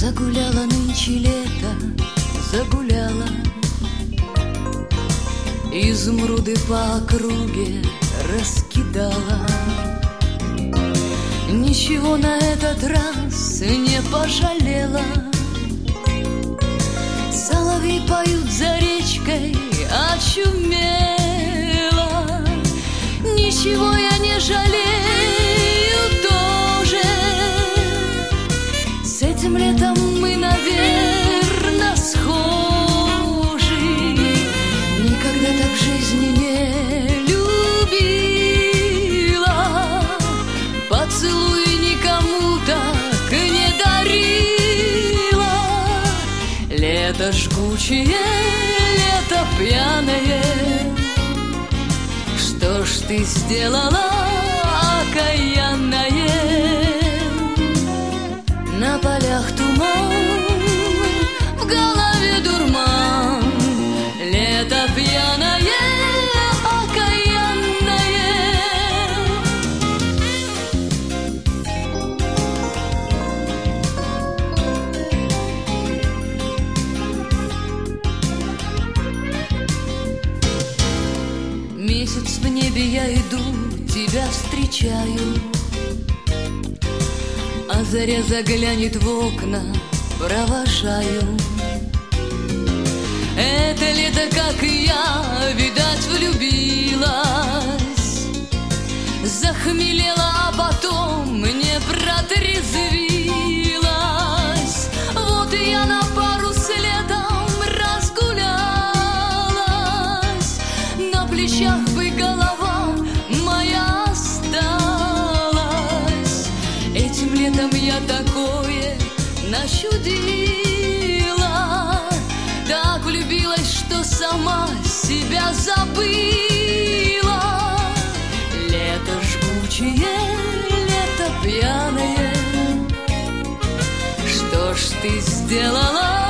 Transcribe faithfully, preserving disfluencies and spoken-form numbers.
Загуляло нынче лето, загуляло, изумруды по округе раскидала. Ничего на этот раз не пожалела. Соловьи поют за речкой, очумела. Ничего я не жалею тоже. С этим летом мы, наверно, схожи. Никогда так в жизни не любила. Поцелуй никому так не дарила. Лето жгучее, лето пьяное. Что ж ты сделала, окаянное? На полях туман, в голове дурман. Лето пьяное, окаянное. Месяц в небе, я иду, тебя встречаю. А заря заглянет в окна, провожаю. Это лето, как и я, видать, влюбилась. Захмелела, а потом не протрезвилась. Вот и я на пару с летом разгулялась. На плечах бы голова моя осталась. Этим летом я такое нащудила. Так влюбилась, что сама себя забыла. Лето жгучее, лето пьяное. Что ж ты сделала,